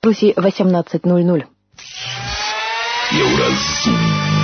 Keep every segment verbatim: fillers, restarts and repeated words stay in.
Руси восемнадцать ноль ноль. Евразум.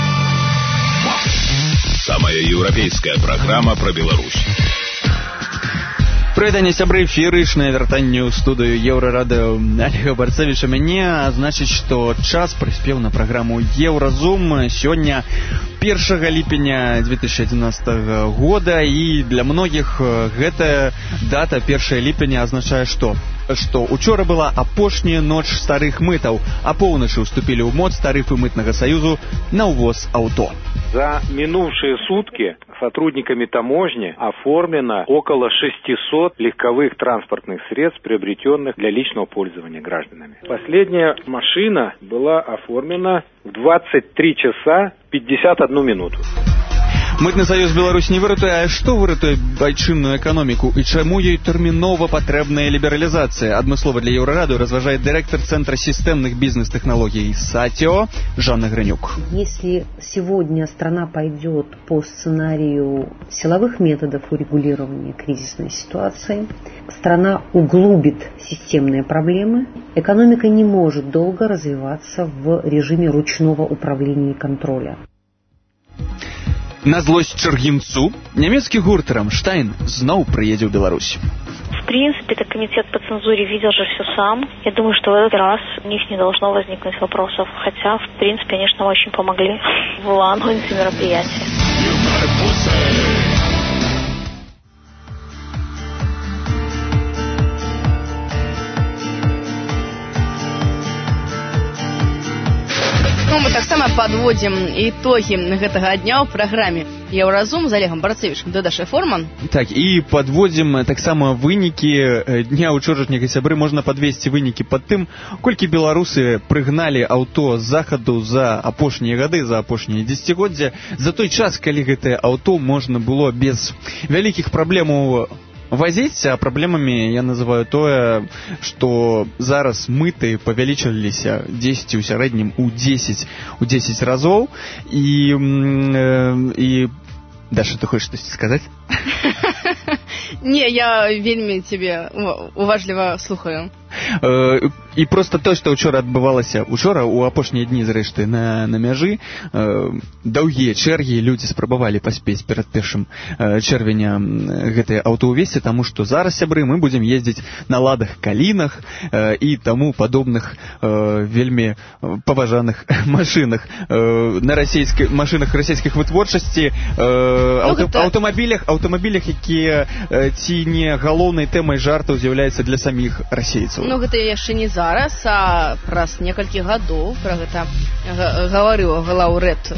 Самая европейская программа про Беларусь. Прывітанне сябры, феерычнае вяртанне ў студыю Еўрарадыё Олега Барцевіча мяне, а значыць, што час прыспеў на праграму Еўразум. Сёння першага ліпеня две тысячи адзінаццатага года, і для многіх гэтая дата першага ліпеня азначае што? Што учора была апошняя ноч старых мытаў, а поўначы уступілі ў моц тарыфы мытнага саюзу на ўвоз аўто. За минувшие сутки сотрудниками таможни оформлено около шестисот легковых транспортных средств, приобретенных для личного пользования гражданами. Последняя машина была оформлена в двадцать три часа пятьдесят одну минуту. Мытны саюз Беларусь не выратуе, а што выратуе айчынную эканоміку і чаму ёй тэрмінова патрэбная лібералізацыя? Адмыслова для Еўрарадыё разважае дырэктар Центра системных бизнес-технологий САТИО Жанна Гранюк. Если сегодня страна пойдет по сценарию силовых методов урегулирования кризисной ситуации, страна углубит системные проблемы, экономика не может долго развиваться в режиме ручного управления и контроля. На злость чаргінцу нямецкі гурт «Рамштайн» зноў прыедзе ў Беларусь. В принципе, это комитет по цензуре видел же все сам. Я думаю, что в этот раз у них не должно возникнуть вопросов. Хотя, в принципе, конечно, очень помогли в анонсе мероприятия. Ну, мы таксама подводим итоги гэтага дня ў праграме Еўразум з Олегом Барцевічем, Дадаша Форман. Так, і подводзім таксама вынікі дня учорашняга сябры. Можна подвесці вынікі пад тым, колькі беларусы прыгналі аўто з захаду за апошнія гады, за апошнія дзесяцігоддзя, за той час, калі гэтае аўто можна было без вялікіх праблемаў возить, а проблемами я называю тое, что зараз мыты павялічыліся дзесяць у сярэднім у десять у десять разоў. И, э, и Даша, ты хочешь что-то сказать? Не, я вельмі тебе уважліва слухаю. І просто то, што ўчора адбывалася учора у апошнія дні зрэшты на, на мяжы, даўгія чэргі, людзі спрабавалі паспець перад першым чэрвеня гэтыя аўто ўвесці, таму што зараз, сябры, мы будзем ездзіць на ладах калінах і таму падобных вельмі паважаных машынах, на расійскай машынах расійскіх вытворчасці, аўто, аўтамабілях, аўтамабілях, якія ці не галоўнай тэмай жартаў з'яўляюцца для саміх расейцаў. Ну, гэта яшчэ не зараз, а праз некалькі гадоў пра гэта гаварыў лаўрэт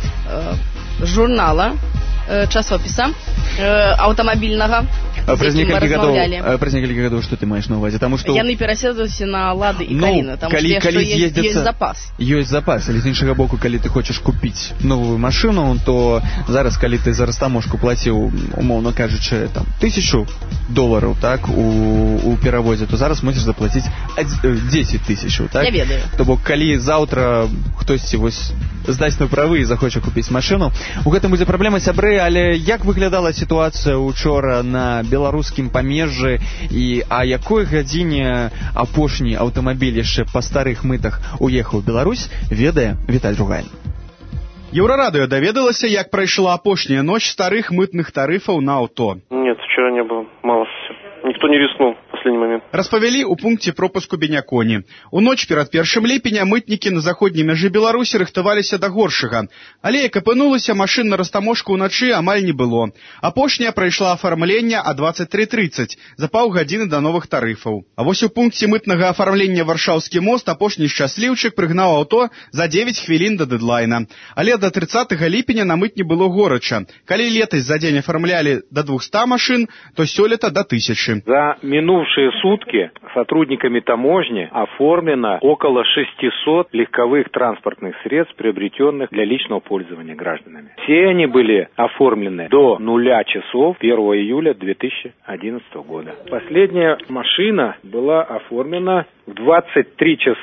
журнала, часопіса аўтамабільнага. Праз некалькі гадоў, праз некалькі гадоў, што ты маеш на ўвазе? Таму што яны пераседаюцца на лады і ну, каліны, таму калі, што калі ёсць, ёсць запас. Ёсць запас, але з іншага боку, калі ты хочаш купіць новую машыну, то зараз, калі ты за растаможку плаціў, умоўна кажучы, там тысячу долараў, так, у, у перавозе, то зараз можаш заплаціць дзесяць тысяч, так? Я ведаю. То бок, калі заўтра хтосьці вось здаць на правы і захоча купіць машыну, у гэтым будзе праблема, сябры, але як выглядала сітуацыя учора на беларускім памежжы, і а якой гадзіне апошні аўтамабіль яшчэ па старых мытах уехаў у Беларусь, ведае Віталь Ругайн. Еўрарадыё даведалася, як прайшла апошняя ноч старых мытных тарыфаў на аўто. Нет, вчера не было, мало все. Никто не рискнул в последний момент. Распавялі ў пункце пропуску Беняконі. У ноч перад першым ліпеня мытнікі на заходняй мяжы Беларусі рыхтаваліся да горшага. Але як апынулася, машын на растаможку ўначы амаль не было. Апошняя прайшла афармленне а двадцать три тридцать, за паўгадзіны да новых тарыфаў. А вось у пункце мытнага афармлення Варшаўскі мост апошні шчасліўчык прыгнаў аўто за девять хвілін да дэдлайна. Але да трыццатага ліпеня на мытні было горача. Калі летась за дзень афармлялі да двухсот машын, то сёлета да тысячи. За минувшие сутки сотрудниками таможни оформлено около шестисот легковых транспортных средств, приобретенных для личного пользования гражданами. Все они были оформлены до нуля часов первого июля две тысячи одиннадцатого года. Последняя машина была оформлена в двадцать три часа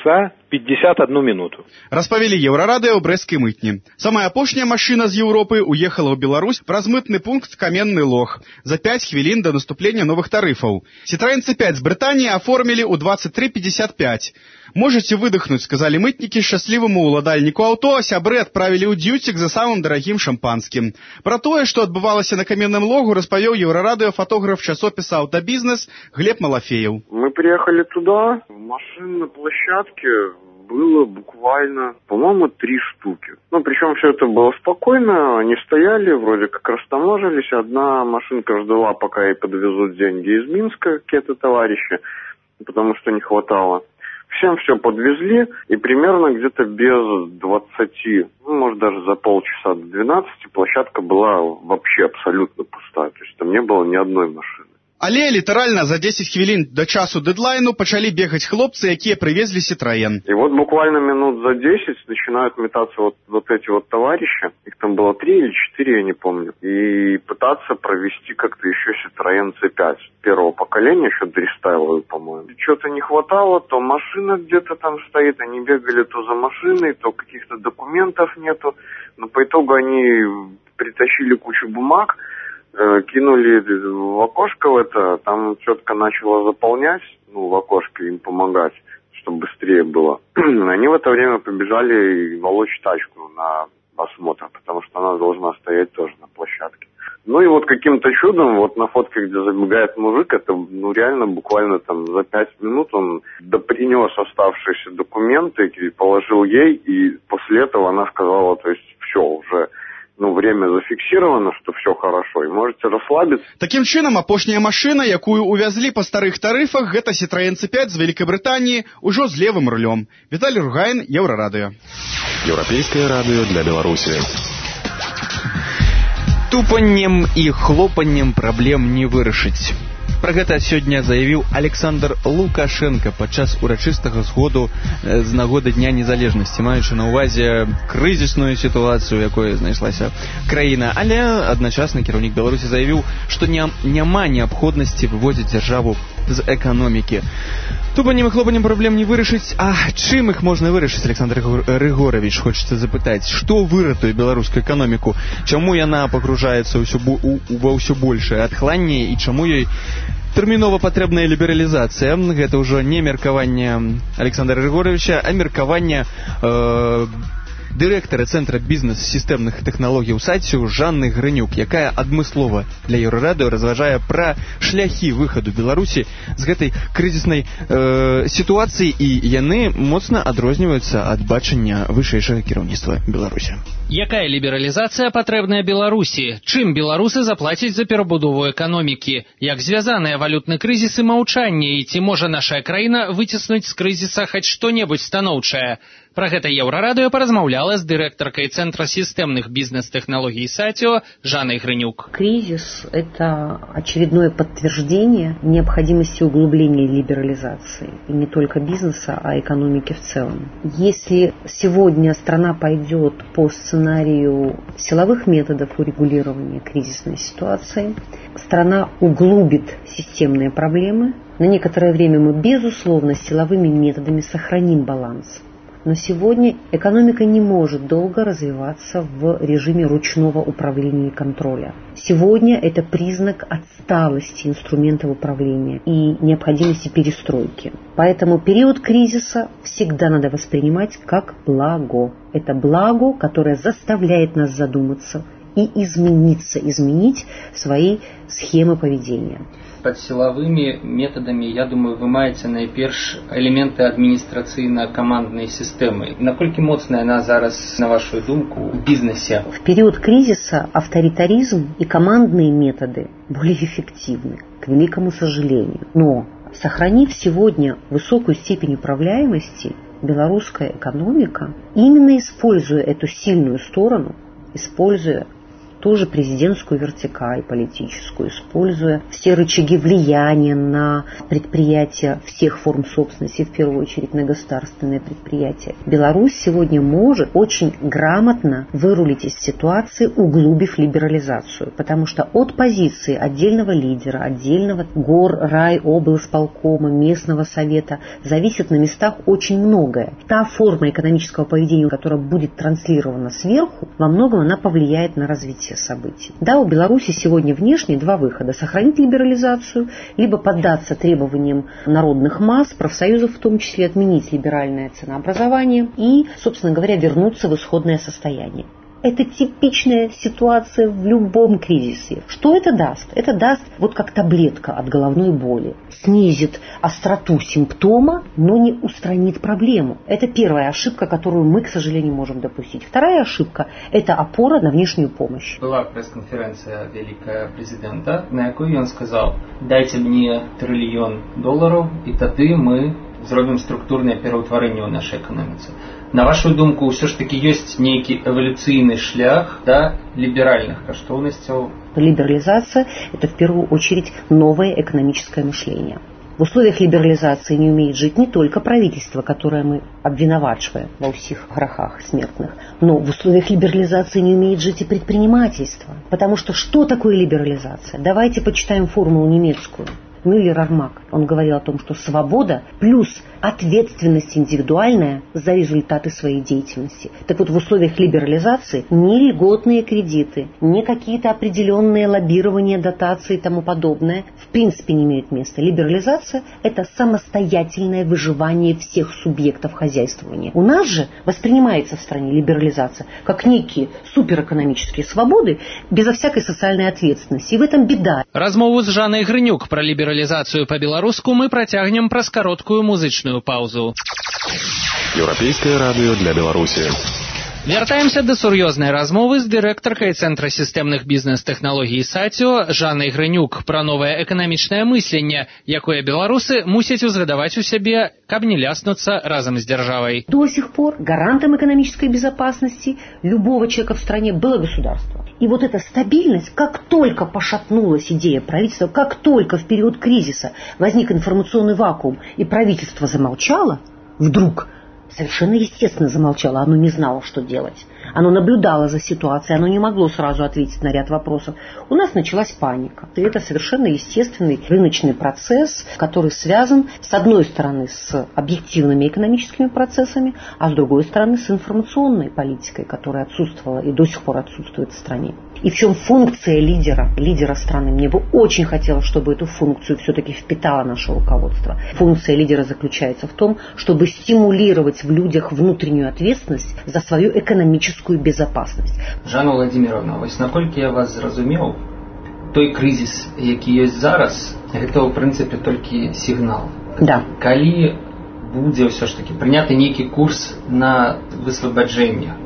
пятьдесят одну минуту. Распавялі Еўрарадыё ў брэсцкай мытні. Самая апошняя машына з Еўропы уехала ў Беларусь праз мытны пункт Каменны Лог за пять хвілін да наступлення новых тарыфаў. Citroёn си пять з Брытаніі аформілі ў двадцать три пятьдесят пять. Можете выдохнуть, сказали мытники счастливому уладальнику авто, а сябры отправили ў дьютик за самым дорогим шампанским. Про тое, что отбывалось на Каменном Логу, распавёў Еўрарадыё фотограф часописа «Автобизнес» Глеб Малафеев. Мы приехали туда, машин на площадке было буквально, по-моему, три штуки. Ну, причем все это было спокойно, они стояли, вроде как растаможились. Одна машинка ждала, пока ей подвезут деньги из Минска, какие-то товарищи, потому что не хватало. Всем все подвезли, и примерно где-то без двадцати, ну, может, даже за полчаса до двенадцати площадка была вообще абсолютно пустая. То есть там не было ни одной машины. Але літаральна за десять хвілін до часу дедлайну пачалі бегать хлопцы, якія привезли Citroёn. И вот буквально минут за десять начинают метаться вот, вот эти вот товарищи, их там было три или четыре, я не помню, и пытаться провести как-то еще Citroёn си пять первого поколения, еще дорестайловую, по-моему. Что-то не хватало, то машина где-то там стоит, они бегали то за машиной, то каких-то документов нету, но по итогу они притащили кучу бумаг, кинули в окошко в это, там четко начало заполнять, ну, в окошко им помогать, чтобы быстрее было. Они в это время побежали волочь тачку на осмотр, потому что она должна стоять тоже на площадке. Ну и вот каким-то чудом, вот на фотке, где забегает мужик, это, ну, реально буквально там за пять минут он допринес оставшиеся документы и положил ей, и после этого она сказала, то есть все, уже... ну, время зафіксировано, что все хорошо, и можете расслабиться. Таким чынам, апошняя машина, якую увязли по старых тарифах, гэта Citroёn си пять з Великобритании, ужо з левым рулем. Виталий Ругайн, Еўрарадыё. Еўрапейскае радыё для Беларуси. Тупаннем і хлопаннем праблем не вырашыць. Пра гэта сёння заявіў Александр Лукашенко падчас урачыстага сходу з нагоды Дня незалежнасці, маючы на ўвазе крызісную сітуацыю, якой знайшлася краіна. Але адначасна кіраўнік Беларусі заявіў, што не, няма неабходнасці выводзіць дзяржаву з эканомікі. Тупанем і хлопанем праблем не вырашыць. А чым іх можна вырашыць, Александр Рыгорович, хочацца запытаць? Што выратуе беларускую эканоміку? Чаму яна пагружаецца ўсё, у, ва ўсё большае адхланне і чаму ёй тэрмінова патрэбная лібералізацыя? Гэта ўжо не меркаванне Александра Рыгоровича, а меркаванне э, дырэктара Цэнтра бізнес-сістэмных тэхналогій Сацію Жанны Грынюк, якая адмыслова для Еўрарадыё разважае пра шляхі выхаду Беларусі з гэтай крызіснай э, сітуацыі, і яны моцна адрозніваюцца ад бачання вышэйшага кіраўніцтва Беларусі. Якая лібералізацыя патрэбная Беларусі? Чым беларусы заплацяць за перабудову эканомікі? Як звязаныя валютны крызіс і маўчанне? І ці можа наша краіна выціснуць з крызіса хоць што-небудзь станоўчае? Про гэта Еўрарадыё паразмаўляла з дырэктаркай Центра системных бизнес-технологий Сатио Жанной Грынюк. Кризис – это очередное подтверждение необходимости углубления либерализации. И не только бизнеса, а экономики в целом. Если сегодня страна пойдет по сценарию силовых методов урегулирования кризисной ситуации, страна углубит системные проблемы. На некоторое время мы, безусловно, силовыми методами сохраним баланс. Но сегодня экономика не может долго развиваться в режиме ручного управления и контроля. Сегодня это признак отсталости инструментов управления и необходимости перестройки. Поэтому период кризиса всегда надо воспринимать как благо. Это благо, которое заставляет нас задуматься и измениться, изменить свои схемы поведения. Под силовыми методами, я думаю, вы маеце найперш элементы администрацыйна-каманднай системы. Наколькі моцная она зараз, на вашу думку, в бизнесе? В период кризиса авторитаризм и командные методы более эффективны, к великому сожалению. Но, сохранив сегодня высокую степень управляемости, белорусская экономика, именно используя эту сильную сторону, используя ту же президентскую вертикаль политическую, используя все рычаги влияния на предприятия всех форм собственности, в первую очередь на государственные предприятия. Беларусь сегодня может очень грамотно вырулить из ситуации, углубив либерализацию, потому что от позиции отдельного лидера, отдельного гор, рай, облсполкома, местного совета зависит на местах очень многое. Та форма экономического поведения, которая будет транслирована сверху, во многом она повлияет на развитие событий. Да, у Беларуси сегодня внешне два выхода: сохранить либерализацию, либо поддаться требованиям народных масс, профсоюзов в том числе, отменить либеральное ценообразование и, собственно говоря, вернуться в исходное состояние. Это типичная ситуация в любом кризисе. Что это даст? Это даст вот как таблетка от головной боли. Снизит остроту симптома, но не устранит проблему. Это первая ошибка, которую мы, к сожалению, можем допустить. Вторая ошибка – это опора на внешнюю помощь. Была пресс-конференция великая президента, на якой он сказал: дайте мне триллион долларов, и тады мы зробім структурнае пераўтварэнне ў нашай эканоміцы. На вашу думку, ўсё ж таки ёсць нейкі эволюцыйны шлях да либеральных каштоўнасцяў? Либерализация – это в первую очередь новое экономическое мышление. В условиях либерализации не умеет жить не только правительство, которое мы обвинувачиваем во всех грехах смертных, но в условиях либерализации не умеет жить и предпринимательство. Потому что что такое либерализация? Давайте почитаем формулу немецкую. Мюллер-Армак, он говорил о том, что свобода плюс ответственность индивидуальная за результаты своей деятельности. Так вот, в условиях либерализации ни льготные кредиты, ни какие-то определенные лоббирования, дотации и тому подобное в принципе не имеют места. Либерализация – это самостоятельное выживание всех субъектов хозяйствования. У нас же воспринимается в стране либерализация как некие суперэкономические свободы безо всякой социальной ответственности. И в этом беда. Размову з Жанай Грынюк про либерализацию по-беларуску мы протягнем праз кароткую музычную паузу. Еўрапейскае радыё для Беларусі. Вяртаемся да сур'ёзнай размовы з дырэктаркай Цэнтра сістэмных бізнес-тэхналогій САЦІО Жанай Грынюк пра новае эканамічнае мысленне, якое беларусы мусяць узгадаваць у сябе, каб не ляснуцца разам з дзяржавай. До сих пор гарантом экономической безопасности любого человека в стране было государство. И вот эта стабильность, как только пошатнулась идея правительства, как только в период кризиса возник информационный вакуум и правительство замолчало, вдруг совершенно естественно замолчало, оно не знало, что делать. Оно наблюдало за ситуацией, оно не могло сразу ответить на ряд вопросов. У нас началась паника. И это совершенно естественный рыночный процесс, который связан, с одной стороны, с объективными экономическими процессами, а с другой стороны, с информационной политикой, которая отсутствовала и до сих пор отсутствует в стране. И в чем функция лидера, лидера страны? Мне бы очень хотелось, чтобы эту функцию все-таки впитало наше руководство. Функция лидера заключается в том, чтобы стимулировать в людях внутреннюю ответственность за свою экономическую безопасность. Жанна Владимировна, вось наколькі я вас зразумеў, той крызіс, які ёсць зараз, гэта ў прынцыпе толькі сігнал. Да. Калі будзе ўсё ж таки прыняты нейкі курс на высвабаджэнне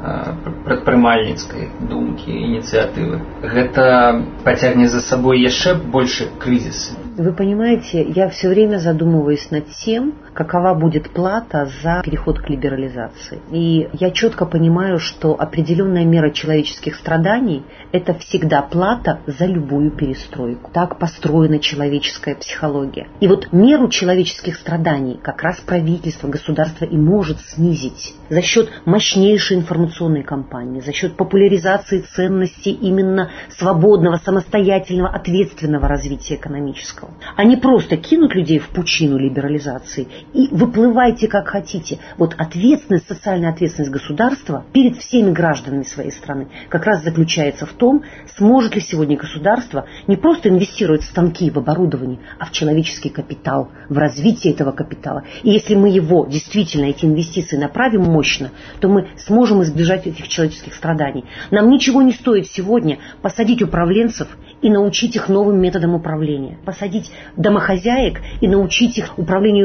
прадпрымальніцкай думкі, ініцыятывы, гэта пацягне за собой яшчэ больше кризис. Вы понимаете, я все время задумываюсь над тем, какова будет плата за переход к либерализации. И я четко понимаю, что определенная мера человеческих страданий – это всегда плата за любую перестройку. Так построена человеческая психология. И вот меру человеческих страданий как раз правительство, государство и может снизить за счет мощнейшей информационной кампании, за счет популяризации ценностей именно свободного, самостоятельного, ответственного развития экономического. А не просто кинуть людей в пучину либерализации и выплывайте как хотите. Вот ответственность, социальная ответственность государства перед всеми гражданами своей страны как раз заключается в том, сможет ли сегодня государство не просто инвестировать в станки и в оборудование, а в человеческий капитал, в развитие этого капитала. И если мы его, действительно, эти инвестиции направим мощно, то мы сможем избежать этих человеческих страданий. Нам ничего не стоит сегодня посадить управленцев и научить их новым методам управления. Посадить домохозяек и научить их управлению финансовыми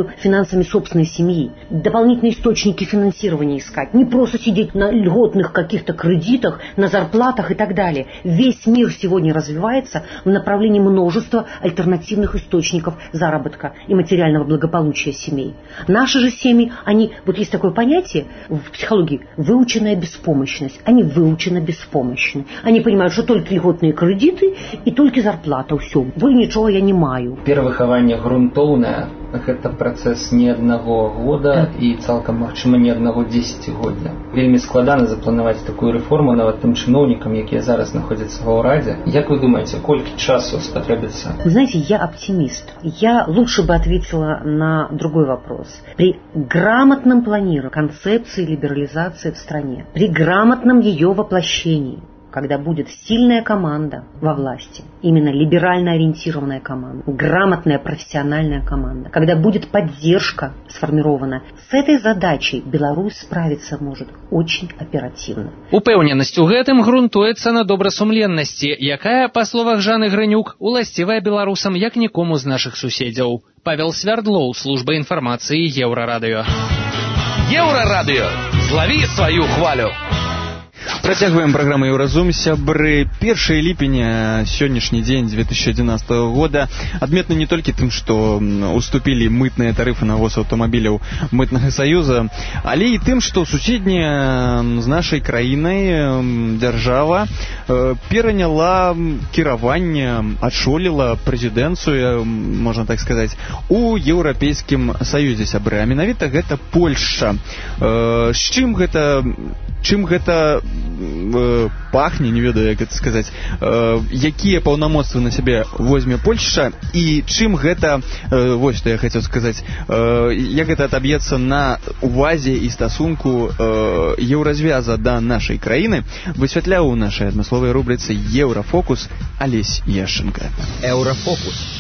финансами собственной семьи, дополнительные источники финансирования искать, не просто сидеть на льготных каких-то кредитах, на зарплатах и так далее. Весь мир сегодня развивается в направлении множества альтернативных источников заработка и материального благополучия семей. Наши же семьи, они, вот есть такое понятие в психологии, выученная беспомощность. Они выученно беспомощны. Они понимают, что только льготные кредиты и только зарплата. Все. Вы ничего я не маю. Перавыхаванне грунтоўнае гэта працэс не аднаго года і цалкам магчыма не аднаго дзесяцігоддзя. Вельмі складана запланаваць такую рэформу нават тым чыноўнікам, якія зараз находзяцца ва ўрадзе. Як вы думаете, колькі часу спатрэбіцца? Вы знаете, я оптимист. Я лучше бы ответила на другой вопрос. При грамотном планировании концепции либерализации в стране, при грамотном ее воплощении, когда будет сильная команда во власти, именно либерально ориентированная команда, грамотная профессиональная команда, когда будет поддержка сформирована, с этой задачей Беларусь справиться может очень оперативно. Упэўненасць у гэтым грунтуецца на добрасумленнасці, якая, па словах Жанны Грынюк, уласцівая беларусам як нікому з нашых суседзяў. Павел Свярдлоў, служба інфармацыі Еўрарадыё. Еўрарадыё, злаві сваю хвалю. Працягваем праграму «Еўразум». Сябры, першае ліпеня, сённяшні дзень две тысячи одиннадцатого года адметны не толькі тым, што уступілі мытныя тарыфы на ввоз аўтамабіляў мытнага саюза, але і тым, што суседняя з нашай краінай дзяржава пераняла кіраванне, адшоліла прэзідэнцыю, можна так сказаць, у Еўрапейскім саюзе, сябры. А менавіта гэта Польшча. З чым гэта чым гэта э, пахне, не ведаю, як гэта сказаць, э, якія паўнамоцтвы на сябе возьме Польшча і чым гэта, э, вось што я хацеў сказаць, э, як гэта адаб'ецца на увазе і стасунку э, еўразвяза да нашай краіны, высвятляў у нашай адмысловай рубрыцы «Еўрафокус» Алесь Яшченко. Еўрафокус.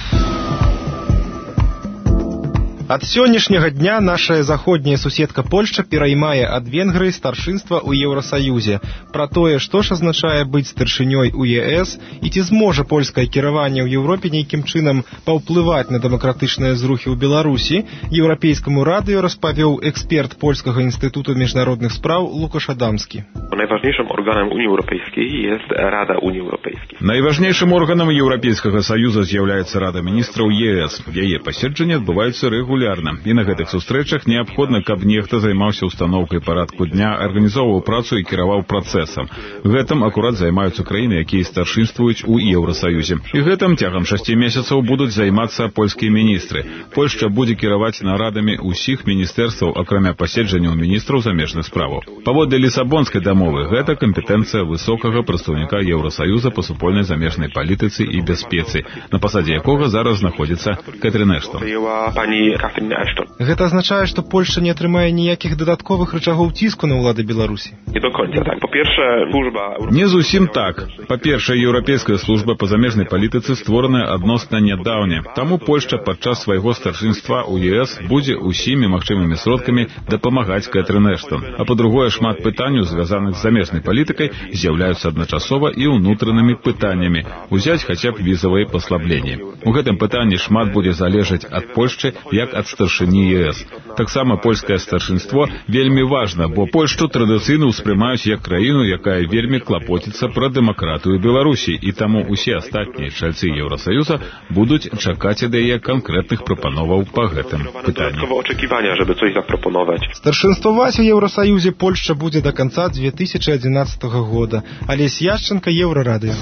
Ад сённяшняга дня наша заходняя суседка Польшча пераймае ад Венгрыі старшынства ў Еўрасаюзе. Пра тое, што ж азначае быць старшынёй у ЕС і ці зможа польскае кіраванне ў Еўропе нейкім чынам паўплываць на дэмакратычныя зрухі ў Беларусі, Еўрапейскаму радыё распавёў эксперт Польскага інстытуту міжнародных спраў Лукаш Адамскі. Najważniejszym organem Unii Europejskiej jest Rada Unii Europejskiej. Najważniejszym organem Еўрапейскага саюза з'яўляецца Рада міністраў ЕС. Яе паседжанні адбываюцца рэгулярна. І на гэтых сустрэчах неабходна, каб нехта займаўся устаноўкай парадку дня, арганізоўваў працу і кіраваў працэсам. Гэтым акурат займаюцца краіны, якія старшынствуюць у Еўрасаюзе. І гэтым цягам шасці месяцаў будуць займацца польскія міністры. Польшча будзе кіраваць нарадамі ўсіх міністэрстваў, акрамя паседжанняў міністраў замежных справаў. Паводле Лісабонскай дамовы, гэта кампетэнцыя высокага прадстаўніка Еўрасаюза па супольнай замежнай палітыцы і бяспецы, на пасадзе якога зараз знаходзіцца Кэтрын Эштон. Гэта азначае, што Польшча не атрымае ніякіх дадатковых рычагоў ціску на ўлады Беларусі? Nie do końca tak. Po pierwsze, służba... Не зусім так. Па-першае, еўрапейская служба па замежнай палітыцы створаная адносна нядаўня. Таму Польшча падчас свайго старшынства ў ЕС будзе ўсімі магчымымі сродкамі дапамагаць Кэтрын Эштон. А па-другое, шмат пытанняў, звязаных з замежнай палітыкай, з'яўляюцца адначасова і ўнутранымі пытаннямі. Узяць хаця б візавыя паслабленні. У гэтым пытанні шмат будзе залежаць ад Польшчы як ад старшыні ЕС. Таксама польскае старшынство вельмі важна, бо Польшчу традыцыйна ўспрымаюць як краіну, якая вельмі клапоціцца пра дэмакратыю Беларусі, і таму усе астатнія чальцы Еўрасаюза будуць чакаць ад яе канкрэтных прапановаў па гэтым пытанні. Старшынстваваць у Еўрасаюзе Польшча будзе да канца две тысячи одиннадцатого года. Алесь Яшченко, Еўрарадыё.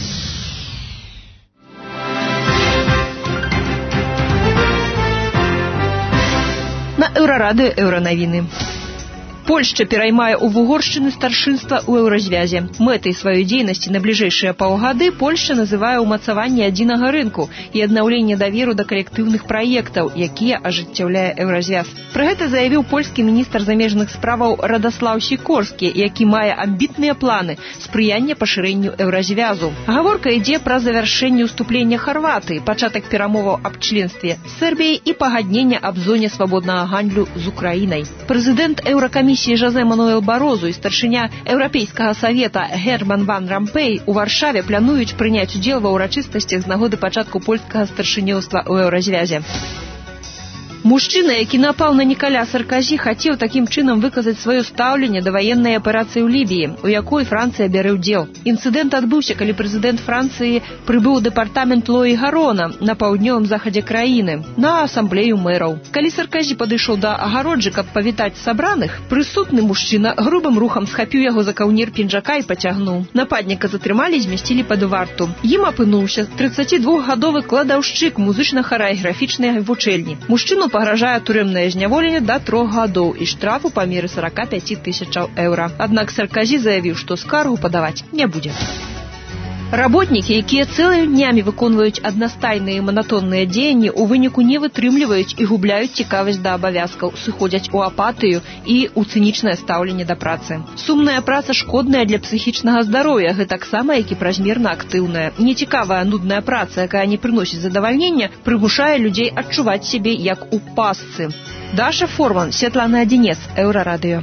На Еўрарадыё Еўранавіны. Польшча пераймае ў Угоршчыны старшынства ў еўразвязе. Мэтай сваёй дзейнасці на бліжэйшыя паўгады Польшча называе ўмацаванне адзінага рынку і аднаўленне даверу да калектыўных праектаў, якія ажыццяўляе еўразвяз. Пра гэта заявіў польскі міністр замежных справаў Радаслаў Сікорскі, які мае амбітныя планы спрыяння пашырэнню еўразвязу. Гаворка ідзе пра завяршэнне ўступлення Харватыі, пачатак перамоваў аб членстве Сербіі і пагаднення аб зоне свабоднага гандлю з Украінай. Прэзідэнт Еўракамісіі Жозе Мануэл Барозу і старшыня Еўрапейскага савета Герман ван Рампей у Варшаве плануюць прыняць удзел ва ўрачыстасцях з нагоды пачатку польскага старшынёўства ў еўразвязе. Мужчына, які напал на Нікаля Сарказі, хацеў такім чынам выказаць сваё стаўленне да ваеннай аперацыі ў Лібіі, у якой Францыя бярэ ўдзел. Інцыдэнт адбыўся, калі прэзідэнт Францыі прыбыў у дэпартамент Лоі Гарона на паўднёвым захадзе краіны на асамблею мэраў. Калі Сарказі падышоў да агароджы, каб павітаць сабраных, прысутны мужчына грубым рухам схапіў яго за каўнер пінжака і пацягнуў. Нападніка затрымалі і змясцілі пад варту. Ім апынуўся трыццацідвухгадовы кладаўшчык музычна-хараэграфічнай вучэльні. Мужчыну пагражае турэмнае зняволенне да трох гадоў і штраф у памеры сорок пять тысячаў еўра. Аднак Сарказі заявіў, што скаргу падаваць не будзе. Работнікі, якія цэлымі днямі выконваюць аднастайныя і манатонныя дзеянні, у выніку не вытрымліваюць і губляюць цікавасць да абавязкаў, сыходзяць у апатыю і ў цынічнае стаўленне да працы. Сумная праца шкодная для псіхічнага здароўя, гэтаксама, як і празмерна актыўная. Нецікавая, нудная праца, якая не прыносіць задавальнення, прымушае людзей адчуваць сябе як у пастцы. Даша Форман, Светлана Адзінец, Еўрарадыё.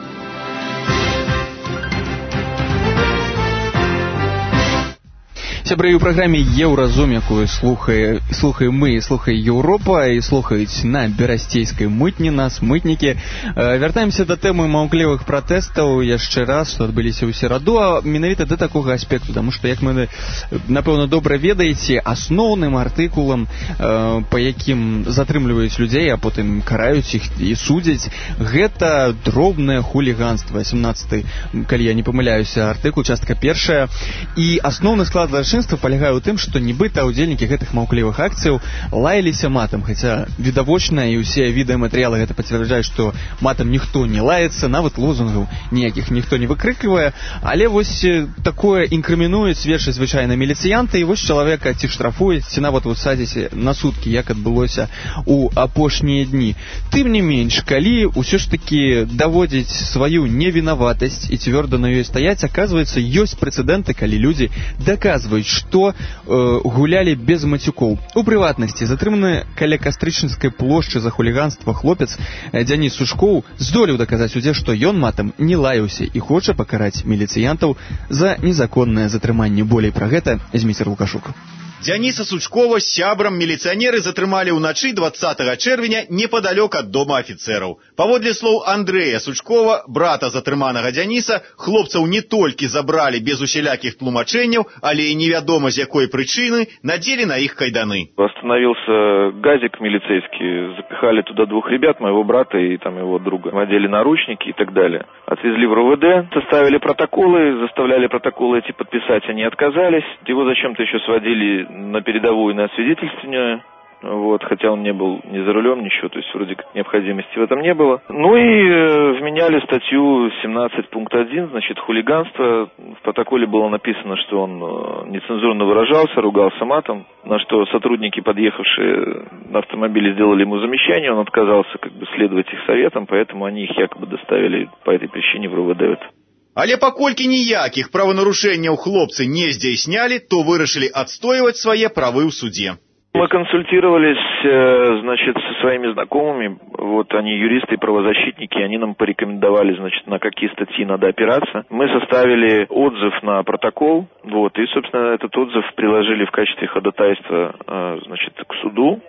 Сябры, у праграме «Еўразум», якую слухае, слухаем мы і слухае Еўропа, і слухаюць на берасцейскай мытні нас, мытнікі. Вяртаемся да тэмы маўклівых пратэстаў яшчэ раз, што адбыліся ў сераду, а менавіта да такога аспекту, таму што, як мы, напэўна, добра ведаеце, асноўным артыкулам, па якім затрымліваюць людзей, а потым караюць іх і судзяць, гэта дробнае хуліганства. сямнадцаты, калі я не памыляюся, артыкул, частка першая. І асноўны склад злачынства палягае ў тым, што нібыта ўдзельнікі гэтых маўклівых акцыяў лаяліся матам, хаця відавочна і ўсе відэаматэрыялы гэта пацвярджаюць, што матам ніхто не лаецца, нават лозунгаў ніякіх ніхто не выкрыквае, але вось такое інкрымінуюць, сведчаць звычайна міліцыянты, і вось чалавека ці штрафуюць, ці нават вот садзяць на суткі, як адбылося ў апошнія дні. Тым не менш, калі ўсё ж такі даводзіць сваю невінаватасць і цвёрда на ёй стаяць, аказваецца, ёсць прэцэдэнты, калі людзі даказваюць, што э, гулялі без мацюкоў. У прыватнасці, затрыманы каля Кастрычніцкай плошчы за хуліганства хлопец Дзяніс Сучкоў здолеў даказаць судзе, што ён матам не лаяўся і хоча пакараць міліцыянтаў за незаконнае затрыманне. Болей пра гэта Зміцер Лукашук. Дзяніса Сучкова з сябрам міліцыянеры затрымалі ўначы двадцатага чэрвеня непадалёк ад дома афіцэраў. Паводле слоў Андрэя Сучкова, брата затрыманага Дзяніса, хлопцаў не толькі забралі без усялякіх тлумачэнняў, але і невядома з якой прычыны надзелі на іх кайданы. Остановился газик милицейский, запихали туда двух ребят, моего брата и там его друга. Надели наручники и так далее. Отвезли в РОВД, составили протоколы, заставляли протоколы эти подписать, они отказались. Его зачем-то еще сводили на передовую, на освидетельствование, вот, хотя он не был ни за рулем, ничего, то есть вроде как необходимости в этом не было. Ну и э, вменяли статью семнадцать пункт один, значит, хулиганство. В протоколе было написано, что он э, нецензурно выражался, ругался матом, на что сотрудники, подъехавшие на автомобиле, сделали ему замечание, он отказался как бы следовать их советам, поэтому они их якобы доставили по этой причине в РОВД. Але паколькі ніякіх праванарушэнняў хлопцы не здзяйснялі, то вырашылі адстойваць свае правы ў судзе. Мы консультировались, значит, со своими знакомыми, вот они юристы и правозащитники, они нам порекомендовали, значит, на какие статьи надо опираться. Мы составили отзыв на протокол, вот, и, собственно, этот отзыв приложили в качестве ходатайства, значит, к суду.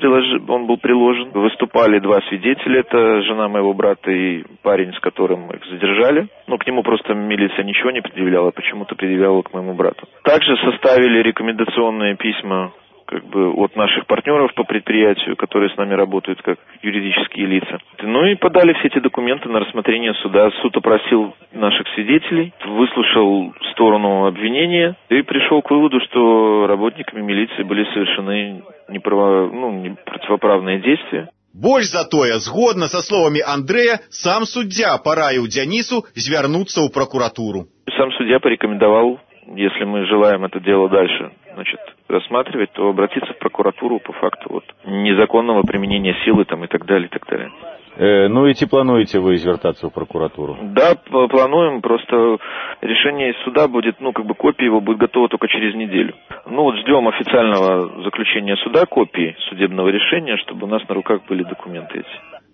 Он был приложен. Выступали два свидетеля, это жена моего брата и парень, с которым их задержали. Но к нему просто милиция ничего не предъявляла, почему-то предъявляла к моему брату. Также составили рекомендационные письма как бы от наших партнеров по предприятию, которые с нами работают как юридические лица. Ну и подали все эти документы на рассмотрение суда. Суд опросил наших свидетелей, выслушал сторону обвинения и пришел к выводу, что работниками милиции были совершены неправо, ну, не противоправные действия. Больш за тое, згодна со словами Андрея, сам суддя параіў Дзянісу звярнуцца ў прокуратуру. Сам судья порекомендовал, если мы желаем это дело дальше, значит, рассматривать, то обратиться в прокуратуру по факту вот незаконного применения силы там и так далее, и так далее. Э, ну и ці плануеце вы звяртацца ў прокуратуру? Да, плануем, просто решение суда будет, ну, как бы копия его будет готова только через неделю. Ну вот ждем официального заключения суда, копии судебного решения, чтобы у нас на руках были документы эти.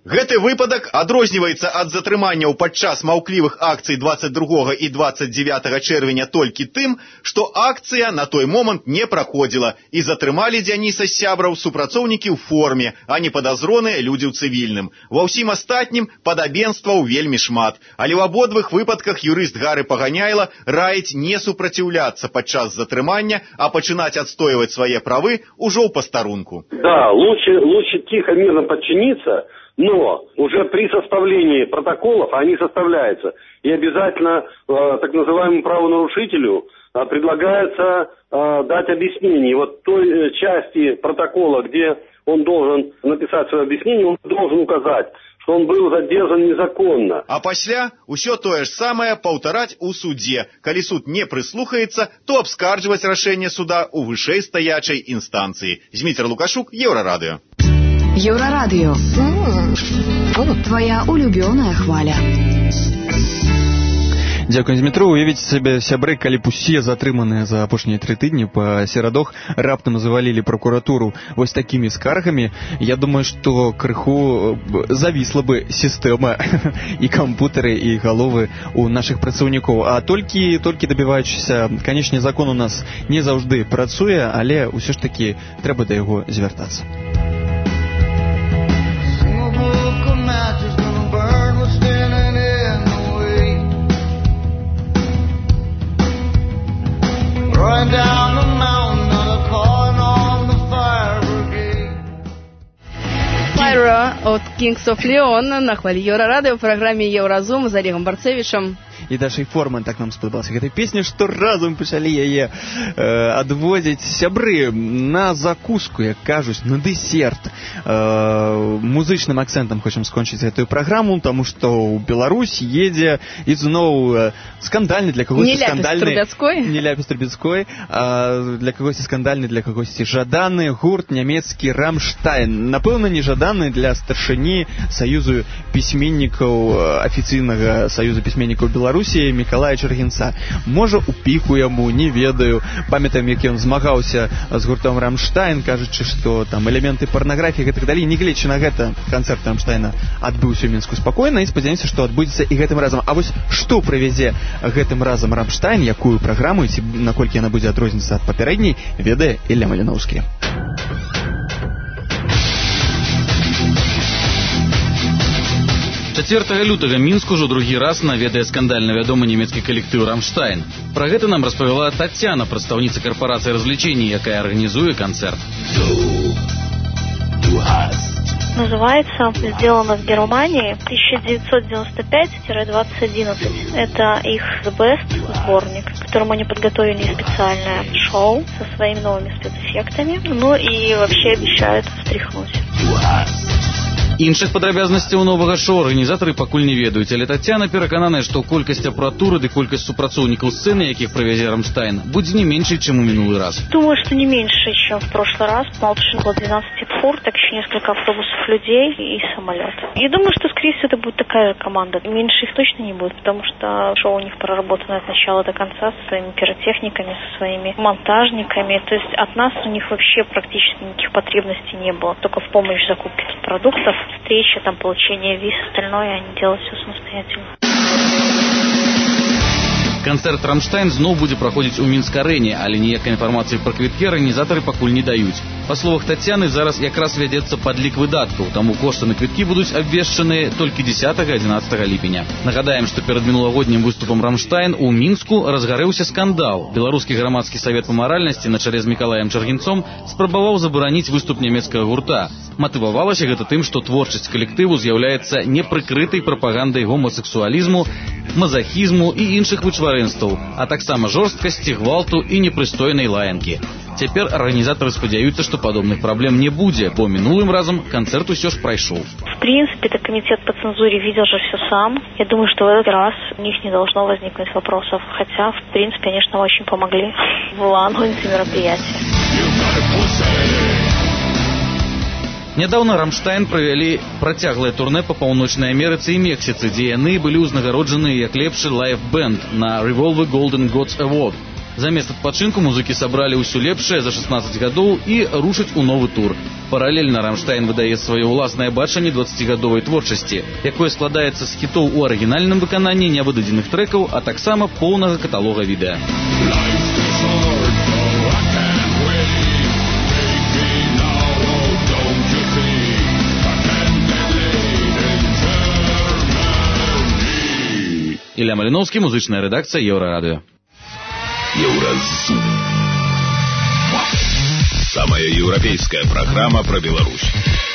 Гэты выпадак адрозніваецца ад затрыманняў падчас маўклівых акцый двадцать другога і двадцать девятага чэрвеня толькі тым, што акцыя на той момант не праходзіла і затрымалі Дзяніса з сябраў супрацоўнікі ў форме, а не падазроныя людзі ў цывільным. Ва ўсім астатнім падабенстваў вельмі шмат, але ў абодвых выпадках юрыст Гары Паганяйла раіць не супраціўляцца падчас затрымання, а пачынаць адстойваць свае правы ўжо ў пастарунку. Да, лучше, лучше тихо, мирно подчиниться. Но уже при составлении протоколов, они составляются, и обязательно э, так называемому правонарушителю э, предлагается э, дать объяснение. Вот той э, части протокола, где он должен написать свое объяснение, он должен указать, что он был задержан незаконно. А пасля усё тое ж самае паўтараць у судзе. Калі суд не прыслухаецца, то абскарджваць рашэнне суда ў вышэй стаячай інстанцыі. Зміцер Лукашук, Еўрарадыё. Еўрарадыё. Твоя улюбёная хваля. Дзякуй, Дмітру. Уявіце сабе, сябры, калі б усе затрыманыя за апошнія тры тыдні па серадах раптам завалілі пракуратуру вось такімі скаргамі, я думаю, што крыху завісла бы сістэма і кампутары, і галовы у нашых працаўнікоў. А толькі толькі дабіваючыся, канечне, закон у нас не заўжды працуе, але ўсё ж такі трэба да яго звяртацца. Fire от Kings of Leon на хвалі Еўрарадыё ў праграме Еўразум з Олегом Барцевічам. І Дашай Форман так нам спадабалася гэта песня, што разам пачалі яе э, адводзіць. Сябры, на закуску, як кажуць, на дэсерт, э, музычным акцэнтам хочам скончыць гэтую праграму, таму што ў Беларусь едзе ізноў э, скандальны для кагосьці скандальны... Не Ляпіс Трубецкой, а для кагосьці скандальны, для кагосьці жаданы гурт нямецкі Рамштайн. Напэўна, не жаданы для старшыні Саюзу пісьменнікаў, афіцыйнага Саюзу пісьменнікаў Беларусі Мікалая Чаргінца. Можа, у піку яму, не ведаю. Памятаем, як ён змагаўся з гуртом Рамштайн, кажучы, што там элементы парнаграфіі і так далей. Нягледзячы на гэта, канцэрт Рамштайна адбыўся ў Мінску спакойна, і спадзяемся, што адбудзецца і гэтым разам. А вось што прывязе гэтым разам Рамштайн, якую праграму, ці наколькі яна будзе адрозніцца ад папярэдняй, ведае Ілля Маліноўскі. чацвёртага лютага Мінск ужо другі раз наведае скандальна вядомы нямецкі калектыў «Рамштайн». Пра гэта нам распавяла Тацяна, прадстаўніца карпорацыі развлечений, якая арганізуе канцэрт. Называется «Сделано в Германии» тысяча девятьсот девяносто пять - двадцать одиннадцать. Это их The Best сборник, к которому они подготовили специальное шоу со своими новыми спецэффектами. Ну и вообще обещают встряхнуть. Іншых падрабязнасцяў новага шоу арганізатары пакуль не ведаюць, але Тацяна перакананая, што колькасць апаратуры ды колькасць супрацоўнікаў сцэны, якіх прывязе Рамштайн, будзе не меньшей, чем у минулый раз. Думаю, что не меньше, чем в прошлый раз. Мало того, что было двенадцать фур, так еще несколько автобусов людей и самолет. И думаю, что, скорее всего, это будет такая же команда. Меньше их точно не будет, потому что шоу у них проработано от начала до конца со своими пиротехниками, со своими монтажниками. То есть от нас у них вообще практически никаких потребностей не было. Только в помощь закупки продуктов, встреча, там, получение виз, остальное они делают все самостоятельно. Канцэрт «Рамштайн» зноў будзе праходзіць у Мінск-арэне, але ніякай інфармацыі пра квіткі арганізатары пакуль не даюць. Па словах Тацяны, зараз якраз вядзецца падлік выдаткаў, таму кошты на квіткі будуць абвешчаныя толькі дзесятага - адзінаццатага ліпеня. Нагадаем, што перад мінулагоднім выступам «Рамштайн» у Мінску разгарэўся скандал. Беларускі грамадскі савет па маральнасці на чале з Мікалаем Чаргінцом спрабаваў забараніць выступ нямецкага гурта. Матывавалася гэта тым, што творчасць калектыву з'яўляецца непрыкрытай прапагандай гомасексуалізму, мазахізму і іншых вычварэнстваў, а таксама жорсткасці, гвалту і непрыстойнай лаянкі. Цяпер арганізатары спадзяюцца, што падобных праблем не будзе, бо мінулым разам канцэрт усё ж прайшоў. В принципе, это комитет по цензуре видел же все сам. Я думаю, что в этот раз у них не должно возникнуть вопросов. Хотя, в принципе, конечно, очень помогли в анонсе мероприятия. Нядаўна «Рамштайн» правялі працяглае турнэ па Паўночнай Амерыцы і Мексіцы, дзе яны былі ўзнагароджаныя як лепшы лайв-бэнд на Revolver Golden Gods Award. Замест адпачынку музыкі сабралі ўсё лепшае за шаснаццаць гадоў і рушаць у новы тур. Паралельна Рамштайн выдае сваё ўласнае бачанне дваццацігадовай творчасці, якое складаецца з хітоў у арыгінальным выкананні нявыдадзеных трэкаў, а таксама поўнага каталога відэа. Ілля Маліноўскі, музычная рэдакцыя Еўрарадыё. Евразум. Самая европейская программа про Беларусь.